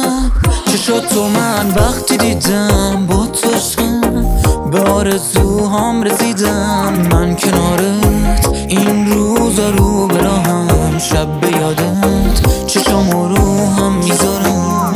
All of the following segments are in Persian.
شب چشاتو من وقتی دیدم با تو عشقم به آرزوهام رسیدم. من کنارت این روزا رو به راهم، شب به یادت چشامو رو هم میذارم.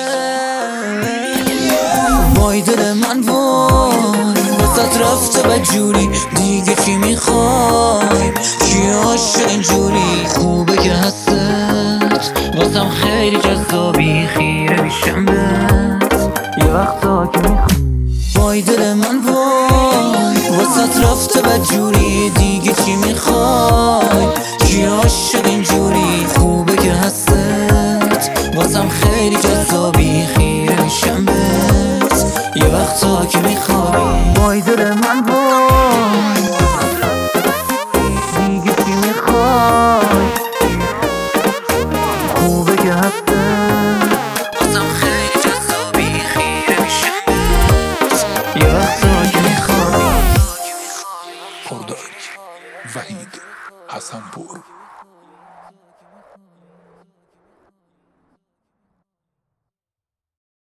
وای دل من وای وسط رفته بدجوری، دیگه چی میخوای؟ کی عاشق اینجوری؟ خوبه که هستت واسم خیلی جذابی، خیره میشم بهت یه وقتا که میخوای. وای دل من وای وسط رفته بدجوری، دیگه چی میخوای؟ کی عاشق اینجوری؟ خوبه که هستت واسم خیلی جذابی، خیره میشم بهت یه وقتا که میخوای. وای دل من وای